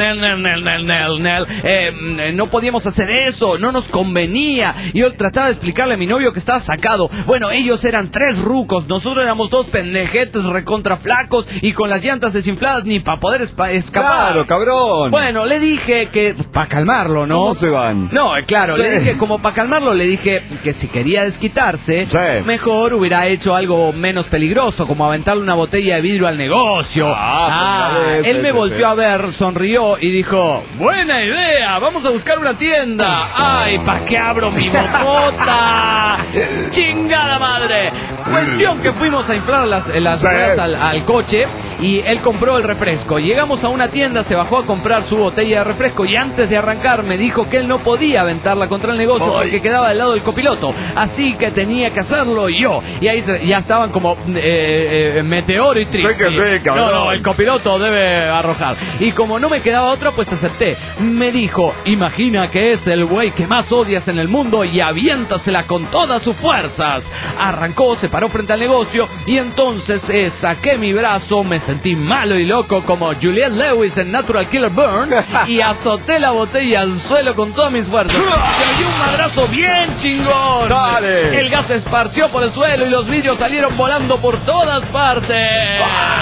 C: no podíamos hacer eso, no nos convenía. Y yo trataba de explicarle a mi novio que estaba sacado. Bueno, ellos eran 3 rucos, nosotros éramos 2 pendejetes recontra flacos y con las llantas desinfladas ni para poder escapar.
E: Claro, cabrón.
C: Bueno, le dije que para calmarlo, ¿no?
E: ¿Cómo se van?
C: No, claro, le dije, como para calmarlo, le dije que si quería desquitarse, mejor hubiera hecho algo menos peligroso, como aventarle una botella de vidrio al negocio. Él me volteó a ver, sonrió y dijo: buena idea, vamos a buscar una tienda. Ay, ¿pa' qué abro mi bocota? ¡Chingada madre! Cuestión que fuimos a inflar las ruedas al coche y él compró el refresco. Llegamos a una tienda, se bajó a comprar su botella de refresco y antes de arrancar me dijo que él no podía aventarla contra el negocio porque quedaba del lado del copiloto, así que tenía que hacerlo yo. Y ahí ya estaban como Meteor y Trixie. No, el copiloto debe arrojar. Y como no me quedaba otra, pues acepté. Me dijo: imagina que es el güey que más odias en el mundo y aviéntasela con todas sus fuerzas. Arrancó, se paró frente al negocio y entonces saqué mi brazo, me sentí malo y loco como Juliette Lewis en Natural Killer Burn y azoté la botella al suelo con todas mis fuerzas. Se me dio un madrazo bien chingón. ¡Dale! El gas se esparció por el suelo y los vidrios salieron volando por todas partes.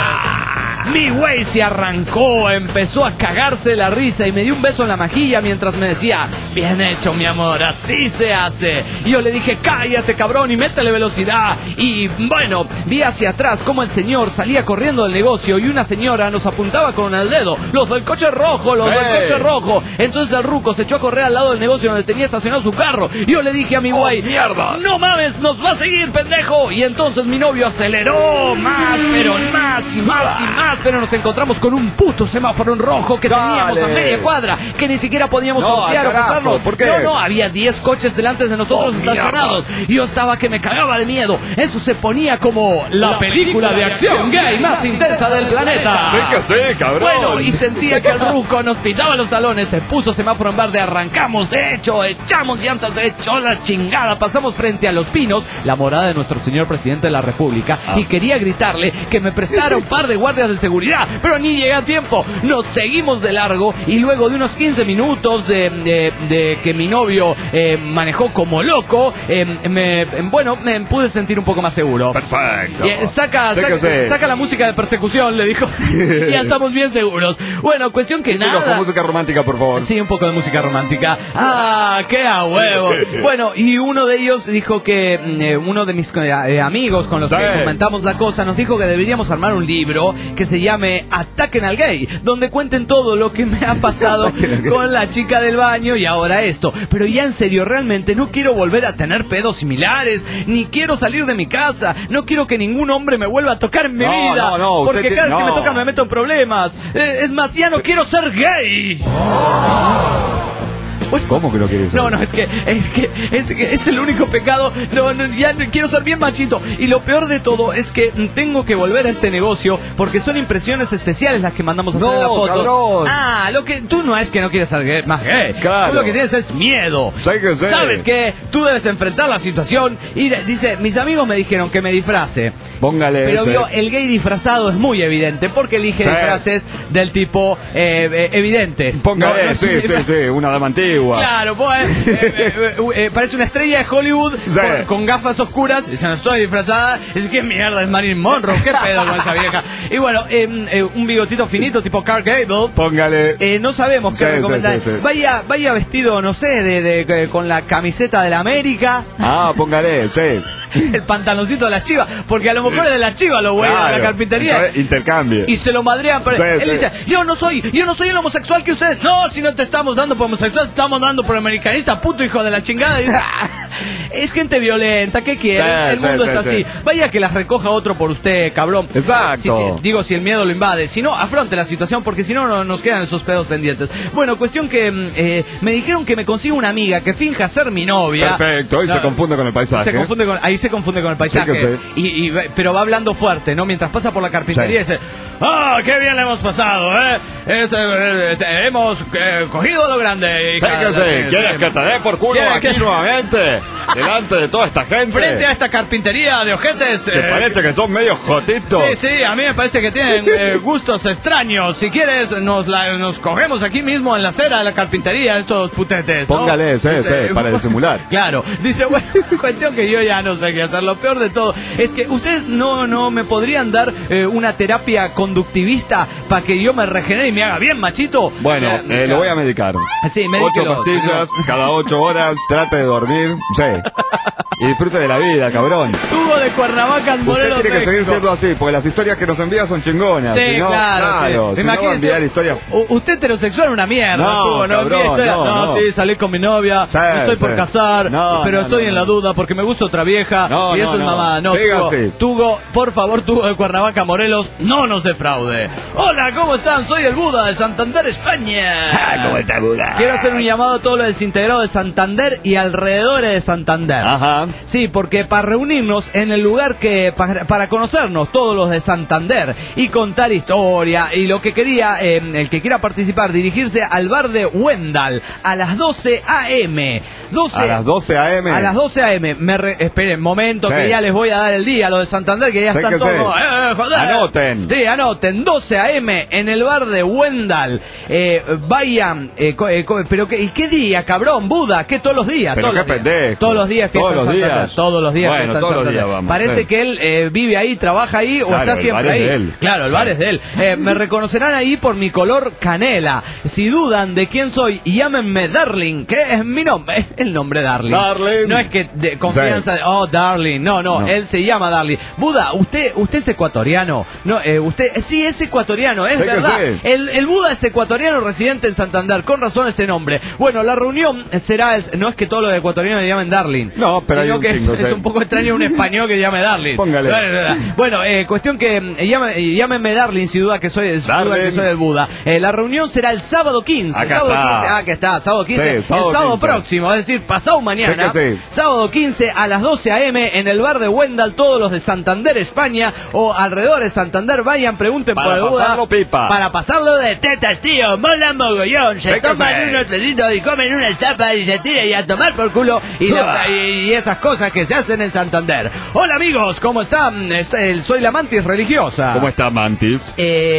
C: Mi güey se arrancó, empezó a cagarse la risa y me dio un beso en la mejilla mientras me decía: bien hecho, mi amor, así se hace. Y yo le dije: cállate, cabrón, y métele velocidad. Y bueno, vi hacia atrás cómo el señor salía corriendo del negocio y una señora nos apuntaba con el dedo: los del coche rojo, los del coche rojo. Entonces el ruco se echó a correr al lado del negocio donde tenía estacionado su carro. Y yo le dije a mi güey: mierda, no mames, nos va a seguir, pendejo. Y entonces mi novio aceleró más, pero más y más y más. Pero nos encontramos con un puto semáforo en rojo que teníamos a media cuadra, que ni siquiera podíamos sortear o pasarlo.
E: ¿Por qué?
C: No, había 10 coches delante de nosotros estacionados. Y yo estaba que me cagaba de miedo. Eso se ponía como la película de acción gay más intensa del planeta.
E: Sí que sí, cabrón.
C: Bueno, y sentía que el ruco nos pisaba los talones, se puso semáforo en verde, arrancamos, de hecho, echamos llantas, echó la chingada, pasamos frente a Los Pinos, la morada de nuestro señor presidente de la República, y quería gritarle que me prestara un par de guardias de seguridad, pero ni llegué a tiempo. Nos seguimos de largo y luego de unos 15 minutos de que mi novio manejó como loco, me pude sentir un poco más seguro.
E: Perfecto.
C: Saca la música de persecución, le dijo. Ya estamos bien seguros. Bueno, cuestión que nada.
E: Con música romántica, por favor.
C: Sí, un poco de música romántica. ¡Qué a huevo! Bueno, y uno de ellos dijo que uno de mis amigos con los que comentamos la cosa nos dijo que deberíamos armar un libro que se llame Ataquen al Gay, donde cuenten todo lo que me ha pasado con la chica del baño y ahora esto. Pero ya en serio, realmente no quiero volver a tener pedos similares, ni quiero salir de mi casa, no quiero que ningún hombre me vuelva a tocar en mi vida, porque cada vez que me toca me meto en problemas. Es más, ya no quiero ser gay.
E: ¿Cómo que no quieres ser?
C: No, es que es el único pecado. Ya quiero ser bien machito. Y lo peor de todo es que tengo que volver a este negocio porque son impresiones especiales las que mandamos a hacer en la foto.
E: Cabrón.
C: Lo que tú no es que no quieres ser gay, más gay.
E: Claro.
C: Tú lo que tienes es miedo.
E: Que sé.
C: ¿Sabes qué? Tú debes enfrentar la situación y dice, mis amigos me dijeron que me disfrace.
E: Póngale.
C: Pero vio, el gay disfrazado es muy evidente porque elige disfraces del tipo evidentes.
E: Póngale, sí, una dama antigua.
C: Claro, pues parece una estrella de Hollywood con gafas oscuras. Dice, no estoy disfrazada. Dice, ¿qué mierda es Marilyn Monroe? ¿Qué pedo con esa vieja? Y bueno, un bigotito finito tipo Clark Gable.
E: Póngale.
C: No sabemos qué recomendar. Vaya vestido, no sé, con la camiseta de la América.
E: Póngale, sí.
C: El pantaloncito de las Chivas, porque a lo mejor es de las Chivas lo güey a la carpintería.
E: Intercambio.
C: Y se lo madrean. Él dice, yo no soy el homosexual que ustedes. No, si no te estamos dando por homosexual, te estamos dando por americanista, puto hijo de la chingada. Y dice, es gente violenta, ¿qué quiere? El mundo está así. Vaya que las recoja otro por usted, cabrón.
E: Exacto.
C: Si el miedo lo invade. Si no, afronte la situación, porque si no, nos quedan esos pedos pendientes. Bueno, cuestión que me dijeron que me consiga una amiga que finja ser mi novia.
E: Perfecto, se confunde con el paisaje.
C: Ahí se confunde con el paisaje. Pero va hablando fuerte, ¿no? Mientras pasa por la carpintería dice, qué bien le hemos pasado, hemos cogido lo grande.
E: ¿Quieres que te dé por culo aquí nuevamente? Delante de toda esta gente.
C: Frente a esta carpintería de ojetes.
E: ¿Te parece que son medio jotitos?
C: Sí, a mí me parece que tienen gustos extraños. Si quieres, nos cogemos aquí mismo en la acera de la carpintería estos putetes, ¿no?
E: Póngale, para disimular.
C: Claro, dice, bueno, cuestión que yo ya no sé qué hacer. Lo peor de todo es que ustedes no me podrían dar una terapia conductivista para que yo me regenere y me haga bien machito.
E: Bueno, lo voy a medicar.
C: Sí,
E: 8 pastillas cada 8 horas, trate de dormir, y disfrute de la vida, cabrón.
C: Tuvo de Cuernavaca al Morelos.
E: Usted tiene que seguir siendo así, porque las historias que nos envía son chingonas.
C: Sí, claro.
E: Si no va a enviar historias.
C: Usted heterosexual es una mierda.
E: No,
C: sí, salí con mi novia, estoy por casar, pero estoy en la duda porque me gusta otra vieja y eso es mamá. No, Tugo, por favor, Tugo de Cuernavaca, Morelos, no nos defraude. Hola, ¿cómo están? Soy el Buda de Santander, España.
D: ¿Cómo está, Buda?
C: Quiero hacer un llamado a todos los desintegrados de Santander y alrededores de Santander.
E: Ajá.
C: Sí, porque para reunirnos en el lugar para conocernos todos los de Santander y contar historia y lo que quería, el que quiera participar, dirigirse al bar de Wendell a las 12 a.m.
E: ¿A las 12 a.m.?
C: A las 12 a.m. Esperen, momento, que ya les voy a dar el día a los de Santander, que ya están todos. Joder.
E: Anoten.
C: Sí, anoten. 12 a.m. en el bar de Wendell. Vayan. Pero ¿qué día, cabrón? Buda, ¿qué todos los días?
E: Pero qué pendejo.
C: Todos los días fiesta en Santander. Todos los días.
E: Bueno, todos los días vamos.
C: Parece que él vive ahí, trabaja ahí o está siempre ahí. Claro, el bar es de él. Me reconocerán ahí por mi color canela. Si dudan de quién soy, llámenme Darling, que es mi nombre. El nombre Darling.
E: No
C: es que de confianza, Darling. No, él se llama Darling. Buda, usted es ecuatoriano. No, usted sí es ecuatoriano, es verdad. El Buda es ecuatoriano residente en Santander, con razón ese nombre. Bueno, la reunión será, no es que todos los ecuatorianos le llamen Darling.
E: No, pero
C: sino que es un poco extraño un español que llame Darling.
E: Póngale.
C: Bueno, cuestión que llámenme Darling si duda que soy el Buda. La reunión será el sábado 15. Sábado 15. El sábado próximo, es decir, pasado mañana. Sábado 15 a las 12 a.m. en el bar de Wendell. Todos los de Santander, España o alrededor de Santander, vayan, pregunten por el Buda. Para pasarlo de tetas, tío. Mola mogollón. Se toman unos peditos y comen unas tapas y se tiran y a tomar por culo y esas cosas que se hacen en Santander. Hola amigos, ¿cómo están? Soy la Mantis religiosa.
E: ¿Cómo está, Mantis?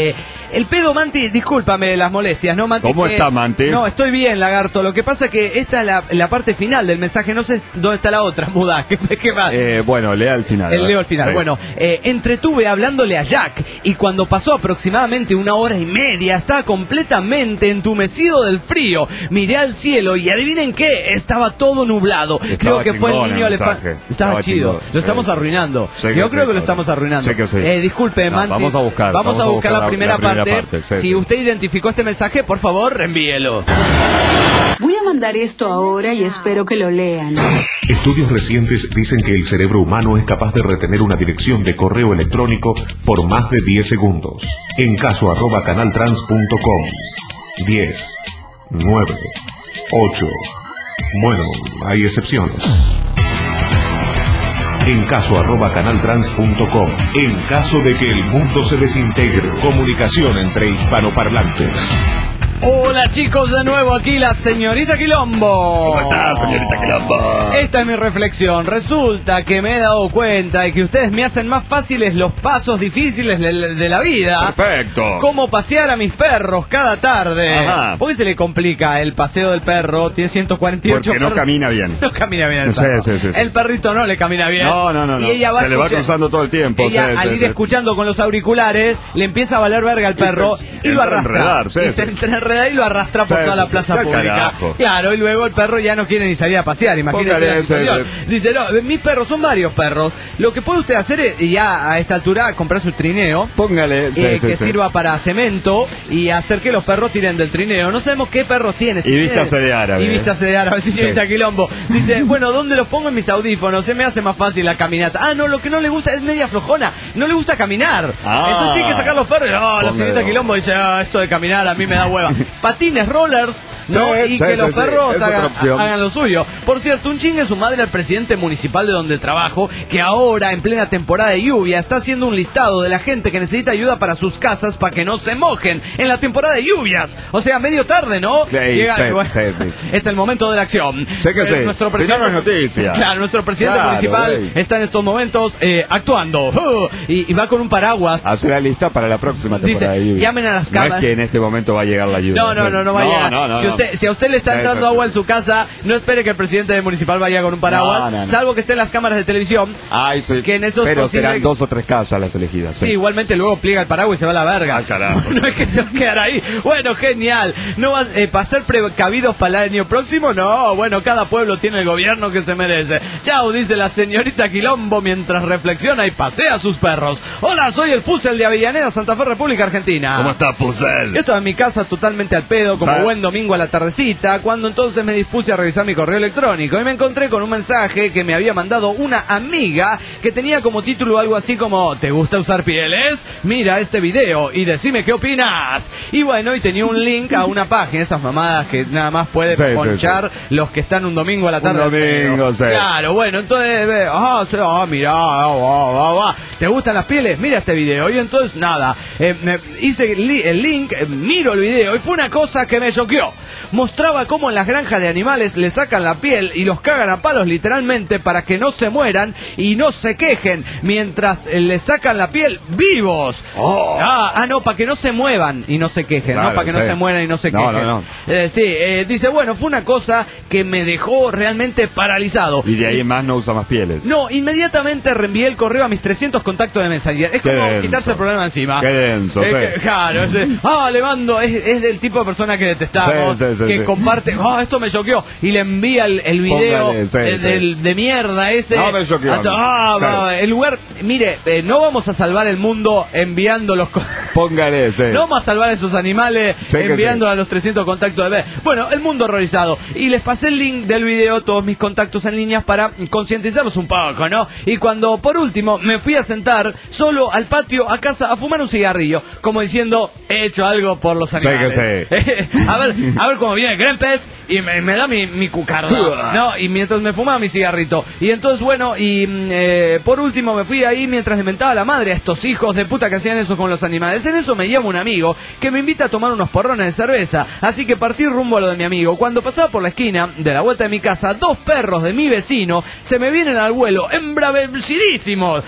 C: El pedo, Manti, discúlpame las molestias, ¿no, Manti?
E: ¿Cómo está, Manti?
C: No, estoy bien, lagarto. Lo que pasa es que esta es la parte final del mensaje. No sé dónde está la otra, muda. ¿Qué más?
E: Bueno, lea al final.
C: Leo al final. Sí. Bueno, entretuve hablándole a Jack y cuando pasó aproximadamente 1 hora y media estaba completamente entumecido del frío. Miré al cielo y adivinen qué, estaba todo nublado. Creo que fue el niño elefante. Estaba chido. Lo estamos arruinando. Yo creo que lo estamos arruinando. Disculpe, Mantis.
E: Vamos a buscar
C: la primera parte. Si usted identificó este mensaje, por favor, reenvíelo.
K: Voy a mandar esto ahora y espero que lo lean.
A: Estudios recientes dicen que el cerebro humano es capaz de retener una dirección de correo electrónico por más de 10 segundos. En caso @canaltrans.com. 10, 9, 8. Bueno, hay excepciones. En caso @canaltrans.com. En caso de que el mundo se desintegre. Comunicación entre hispanoparlantes.
C: Hola chicos, de nuevo aquí la señorita Quilombo.
D: ¿Cómo estás, señorita Quilombo?
C: Esta es mi reflexión. Resulta que me he dado cuenta de que ustedes me hacen más fáciles los pasos difíciles de la vida.
E: Perfecto.
C: Como pasear a mis perros cada tarde.
E: Ajá.
C: ¿Por qué se le complica el paseo del perro? Tiene 148
E: Porque no camina bien.
C: No camina bien el perro.
E: Sí.
C: El perrito no le camina bien.
E: No.
C: Y ella
E: se le va cruzando todo el tiempo.
C: Ella, al ir escuchando con los auriculares, le empieza a valer verga al perro y lo arrastra. Se enreda y lo arrastra por toda la plaza pública.
E: Carajo.
C: Claro, y luego el perro ya no quiere ni salir a pasear, imagínese. Dice, no, mis perros son varios perros. Lo que puede usted hacer es, ya a esta altura, comprar su trineo.
E: Póngale.
C: Que sirva para cemento y hacer que los perros tiren del trineo. No sabemos qué perros tiene.
E: Y vístase de árabe.
C: Señorita Quilombo. Dice, bueno, ¿dónde los pongo en mis audífonos? Se me hace más fácil la caminata. Ah, no, lo que no le gusta es media flojona. No le gusta caminar. Entonces tiene que sacar los perros. No, la señorita Quilombo dice, esto de caminar a mí me da hueva. Patines, rollers, ¿no? Y que los perros hagan lo suyo. Por cierto, un chingue su madre al presidente municipal de donde trabajo, que ahora, en plena temporada de lluvia, está haciendo un listado de la gente que necesita ayuda para sus casas para que no se mojen en la temporada de lluvias. O sea, medio tarde, ¿no? Es el momento de la acción. Nuestro presidente,
E: si no es noticia.
C: Claro, nuestro presidente municipal está en estos momentos actuando. Y va con un paraguas.
E: Hace la lista para la próxima temporada de lluvia.
C: Llamen a las cámaras.
E: No es que en este momento va a llegar la lluvia.
C: No va a llegar. Si a usted le está entrando agua en su casa, no espere que el presidente municipal vaya con un paraguas, salvo que estén las cámaras de televisión. Que en esos
E: pero serán 2 o 3 casas las elegidas.
C: Sí, igualmente luego pliega el paraguas y se va a la verga.
E: Carajo.
C: No es que se va a quedar ahí. Bueno, genial. ¿No vas para ser precavidos para el año próximo? No, bueno, cada pueblo tiene el gobierno que se merece. Chao, dice la señorita Quilombo mientras reflexiona y pasea a sus perros. Hola, soy el Fusel de Avellaneda, Santa Fe, República Argentina.
E: ¿Cómo está, Fusel?
C: Yo estaba en mi casa totalmente al pedo, como buen domingo a la tardecita, cuando entonces me dispuse a revisar mi correo electrónico y me encontré con un mensaje que me había mandado una amiga que tenía como título algo así como ¿te gusta usar pieles? Mira este video y decime qué opinas. Y bueno, y tenía un link a una página, esas mamadas que nada más pueden ponchar los que están un domingo a la tarde.
E: Un domingo,
C: Claro, bueno, entonces, mira, ¿te gustan las pieles? Mira este video. Y entonces, nada, me hice el link, miro el video y fue una cosa que me choqueó. Mostraba cómo en las granjas de animales le sacan la piel y los cagan a palos literalmente para que no se mueran y no se quejen mientras le sacan la piel vivos. No, para que no se muevan y no se quejen, no para que no se mueran y no se quejen. Dice, bueno, fue una cosa que me dejó realmente paralizado.
E: Y de ahí en más no usa más pieles.
C: No, inmediatamente reenvié el correo a mis 300 contactos de Messenger. Es como quitarse el problema encima.
E: Qué denso,
C: claro, le mando, es del tipo de persona que detestamos, que comparte, esto me choqueó, y le envía el video de mierda ese.
E: No me choqueó.
C: El lugar, mire, no vamos a salvar el mundo enviando los...
E: Póngale,
C: no vamos a salvar a esos animales enviando a los 300 contactos de... Bueno, el mundo horrorizado. Y les pasé el link del video, todos mis contactos en líneas para concientizarlos un poco, ¿no? Y cuando, por último, me fui a sentar solo al patio, a casa, a fumar un cigarrillo, como diciendo, he hecho algo por los animales. a ver cómo viene Grempes y me da mi cucarda, ¿no? Y mientras me fumaba mi cigarrito. Y entonces, bueno, y por último me fui ahí mientras le mentaba la madre a estos hijos de puta que hacían eso con los animales. días. En eso me llama un amigo que me invita a tomar unos porrones de cerveza, así que partí rumbo a lo de mi amigo. Cuando pasaba por la esquina de la vuelta de mi casa, 2 perros de mi vecino se me vienen al vuelo, embravecidísimos,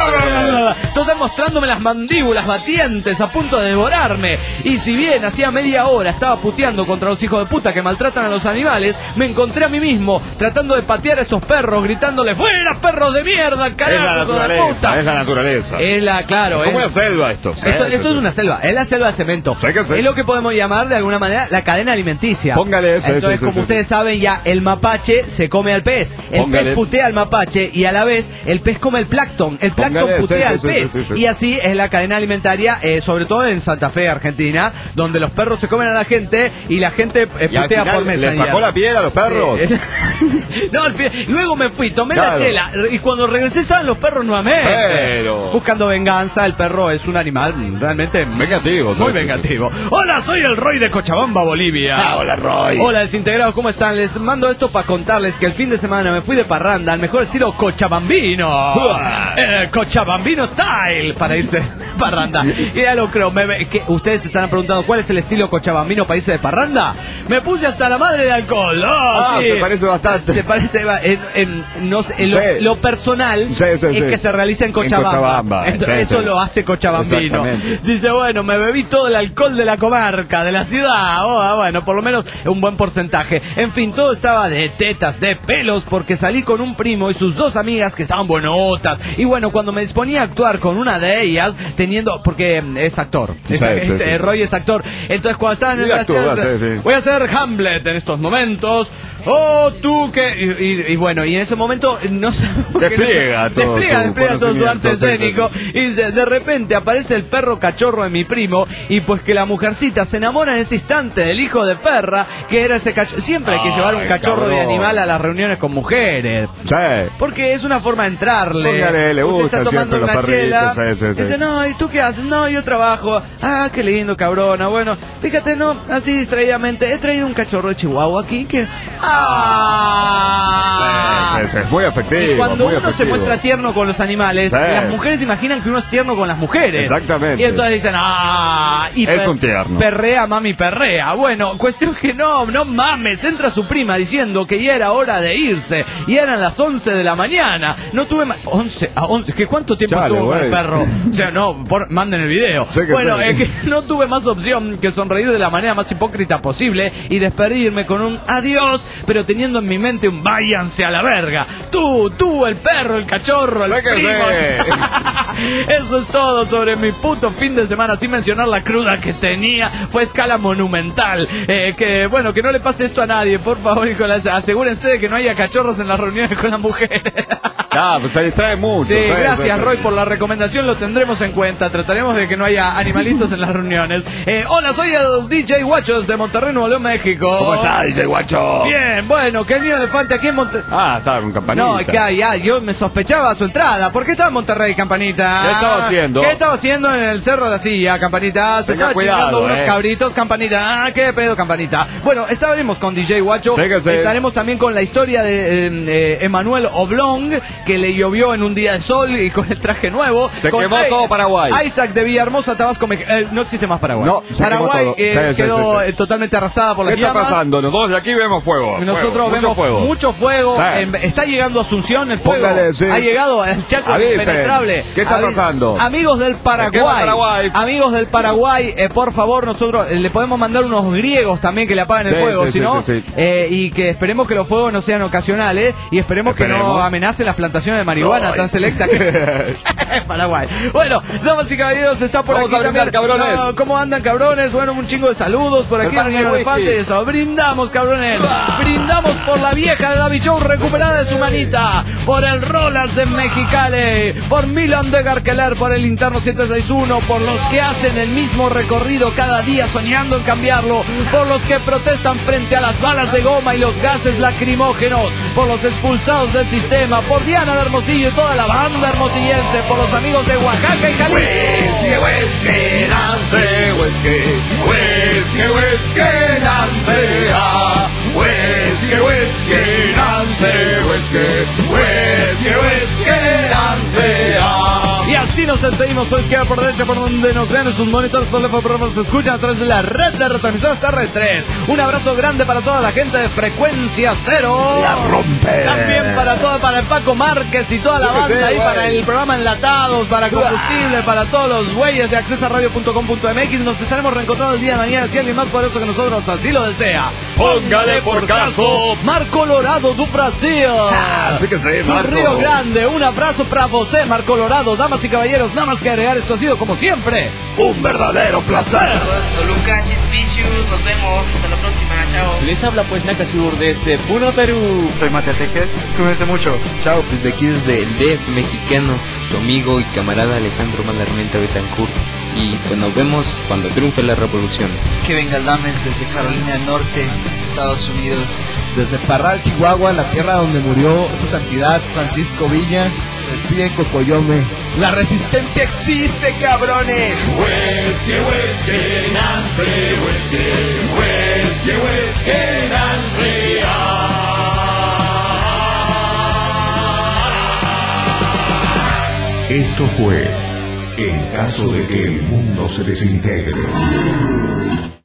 C: todos mostrándome las mandíbulas batientes, a punto de devorarme. Y si bien hacía media hora estaba puteando contra los hijos de puta que maltratan a los animales, me encontré a mí mismo tratando de patear a esos perros, gritándole: ¡fuera, perros de mierda, carajo!
E: Es la naturaleza.
C: Claro,
E: ¿cómo es selva esto?
C: Esto es una selva, es la selva de cemento. Es lo que podemos llamar de alguna manera la cadena alimenticia.
E: Póngale eso.
C: Entonces, como ustedes saben, ya el mapache se come al pez. El pez putea al mapache y a la vez el pez come el plancton. El plancton putea al pez. Y así es la cadena alimentaria, sobre todo en Santa Fe, Argentina, donde los perros se comen a la gente y la gente putea por mesa.
E: ¿Le sacó la piel a los perros?
C: No, luego me fui, tomé la chela y cuando regresé estaban los perros nuevamente. Buscando venganza. El perro es un animal realmente
E: vengativo,
C: muy vengativo. Hola, soy el Roy de Cochabamba, Bolivia.
E: Hola, Roy.
C: Hola, desintegrados, ¿cómo están? Les mando esto para contarles que el fin de semana me fui de parranda al mejor estilo cochabambino. Cochabambino style, para irse de parranda. Y ya lo creo, que ustedes se están preguntando cuál es el estilo cochabambino para irse de parranda. Me puse hasta la madre de alcohol.
E: Sí. Se parece bastante.
C: Se parece no sé, lo personal es que se realiza en Cochabamba. Entonces, eso lo hace cochabambino. Dice, bueno, me bebí todo el alcohol de la comarca, de la ciudad. Bueno, por lo menos un buen porcentaje. En fin, todo estaba de tetas, de pelos, porque salí con un primo y sus 2 amigas que estaban buenotas. Y bueno, cuando me disponía a actuar con una de ellas, porque es actor. Roy es actor. Entonces, cuando estaban en la voy a hacer Hamlet en estos momentos. Oh, tú que... Y bueno, y en ese momento no sé...
E: Despliega
C: todo su arte escénico. Y dice, de repente aparece el perro cachorro de mi primo, y pues que la mujercita se enamora en ese instante del hijo de perra, que era ese cachorro. Siempre hay que llevar un cachorro de animal a las reuniones con mujeres. Porque es una forma de entrarle.
E: Póngale, le gusta.
C: Está tomando una chela. Dice, no, ¿y tú qué haces? No, yo trabajo. Ah, qué lindo, cabrona. Bueno, fíjate, no, así distraídamente, he traído un cachorro de Chihuahua aquí que...
E: Es muy efectivo.
C: Y cuando uno se muestra tierno con los animales, las mujeres imaginan que uno es tierno con las mujeres.
E: Exactamente.
C: Y entonces dicen,
E: es un tierno.
C: Perrea, mami, perrea. Bueno, cuestión que no mames. Entra su prima diciendo que ya era hora de irse. Y eran las 11 de la mañana. No tuve más... 11 a 11. ¿Qué cuánto tiempo estuvo con el perro? O sea, no, manden el video. Bueno, es que no tuve más opción que sonreír de la manera más hipócrita posible y despedirme con un adiós, pero teniendo en mi mente un váyanse a la verga. Tú, el perro, el cachorro, el primo. Eso es todo sobre mi puto fin de semana, sin mencionar la cruda que tenía. Fue escala monumental. Que bueno, que no le pase esto a nadie, por favor, asegúrense de que no haya cachorros en las reuniones con las mujeres.
E: Pues se distrae mucho.
C: Sí, gracias, Roy, por la recomendación, lo tendremos en cuenta. Trataremos de que no haya animalitos en las reuniones. Hola, soy el DJ Guachos de Monterrey, Nuevo León, México.
E: ¿Cómo está, DJ Guacho?
C: Bien, bueno, que el niño elefante aquí en Monterrey.
E: Estaba con Campanita.
C: No, ya, yo me sospechaba su entrada. ¿Por qué estaba en Monterrey, Campanita?
E: ¿Qué estaba haciendo?
C: ¿Qué estaba haciendo en el Cerro de la Silla, Campanita? Se estaba chingando unos cabritos, Campanita. ¿Qué pedo, Campanita? Bueno, estaremos con DJ Guacho. Estaremos también con la historia de Emanuel Oblong, que le llovió en un día de sol y con el traje nuevo.
E: Se quemó todo Paraguay.
C: Isaac de Villahermosa, Tabasco, no existe más Paraguay.
E: No,
C: Paraguay quedó totalmente arrasada por las llamas.
E: ¿Qué está pasando? Nosotros de aquí vemos fuego.
C: Nosotros vemos mucho fuego. Está llegando a Asunción el fuego. Ha llegado al Chaco impenetrable.
E: ¿Qué está pasando?
C: Amigos del Paraguay. Amigos del Paraguay, por favor, nosotros le podemos mandar unos griegos también que le apaguen el fuego, y que esperemos que los fuegos no sean ocasionales y esperemos que no amenacen las plantaciones de marihuana tan selectas que Paraguay. Bueno, damas y caballeros, está por aquí también.
E: Cabrones.
C: ¿Cómo andan, cabrones? Bueno, un chingo de saludos por aquí en el elefante. Eso, brindamos, cabrones. Brindamos por la vieja de David Show recuperada de su manita, por el Rolas de Mexicali, por Milan de Garqueler, por el Interno 761, por los que hacen el mismo recorrido cada día soñando en cambiarlo, por los que protestan frente a las balas de goma y los gases lacrimógenos, por los expulsados del sistema, por Diana de Hermosillo y toda la banda hermosillense, por los amigos de Oaxaca y Jalisco.
D: Huesque, nace, huesque, huesque, huesque, nace, huesque, huesque, nace, huesque, huesque, huesque, nace,
C: y así Así nos despedimos por izquierda, por derecha, por donde nos vean en sus monitores, por los programas se escuchan a través de la red de retransmisoras terrestres. Un abrazo grande para toda la gente de Frecuencia Cero.
D: La rompe.
C: También para el Paco Márquez y toda la banda ahí, para el programa Enlatados, para Combustible, para todos los güeyes de accesaradio.com.mx. Nos estaremos reencontrando el día de mañana, si alguien más poderoso que nosotros así lo desea. Póngale por caso, Marco Colorado do Brasil.
D: Así que sí, Marco.
C: Río Grande, un abrazo para vosé, Marco Colorado. Damas y caballeros, nada más que agregar, esto ha sido como siempre
D: un verdadero placer.
L: Lucas Vicious, nos vemos, hasta la próxima, chao.
H: Les habla pues Nakasur desde Puno, Perú.
M: Soy Matías Tejer, cuídense mucho, chao.
N: Desde aquí, desde el DF mexicano, su amigo y camarada Alejandro Malarmenta Betancourt. Y pues nos vemos cuando triunfe la revolución.
O: Kevin Galdames desde Carolina del Norte, Estados Unidos.
P: Desde Parral, Chihuahua, la tierra donde murió su santidad Francisco Villa, despide Cocoyome. ¡La resistencia existe, cabrones!
A: Huesque, Nancy, huesque, Nancy. Esto fue En caso de que el mundo se desintegre.